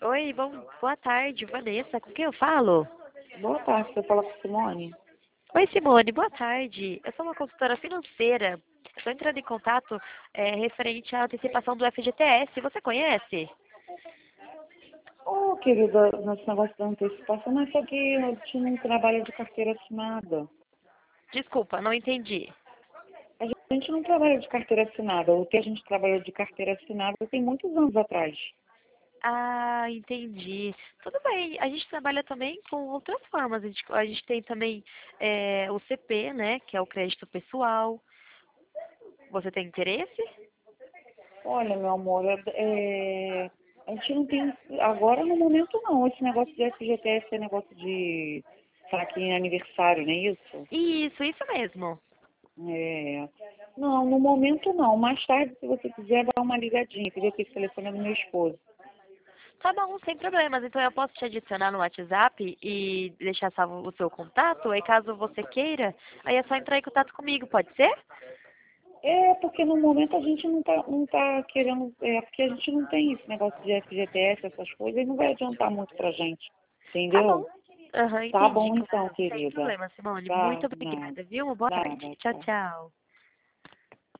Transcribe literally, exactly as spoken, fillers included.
Oi, bom, boa tarde, Vanessa. Com quem eu falo? Boa tarde, você fala com Simone? Oi, Simone, boa tarde. Eu sou uma consultora financeira. Estou entrando em contato é, referente à antecipação do F G T S. Você conhece? Ô, querida, nesse negócio da antecipação, mas só que eu tinha um trabalho de carteira assinada. Desculpa, não entendi. A gente não trabalha de carteira assinada. O que a gente trabalhou de carteira assinada tem muitos anos atrás. Ah, entendi. Tudo bem. A gente trabalha também com outras formas. A gente, a gente tem também é, o C P, né, que é o crédito pessoal. Você tem interesse? Olha, meu amor, é, é, a gente não tem, agora no momento não, esse negócio de F G T S é negócio de saque em aniversário, não é isso? Isso, isso mesmo. É, não, no momento não. Mais tarde, se você quiser, dar uma ligadinha, que eu já tenho o telefone do meu esposo. Tá bom, sem problemas. Então eu posso te adicionar no WhatsApp e deixar salvo o seu contato. Aí caso você queira, aí é só entrar em contato comigo, pode ser? É, porque no momento a gente não tá, não tá querendo, é, porque a gente não tem esse negócio de F G T S, essas coisas, e não vai adiantar muito pra gente, Tá bom. entendeu? Aham, Tá entendi, bom então, claro. Sem querida. problema, Simone. Tá, Muito nada, obrigada, viu? Boa tarde. nada, Tchau, tá. tchau.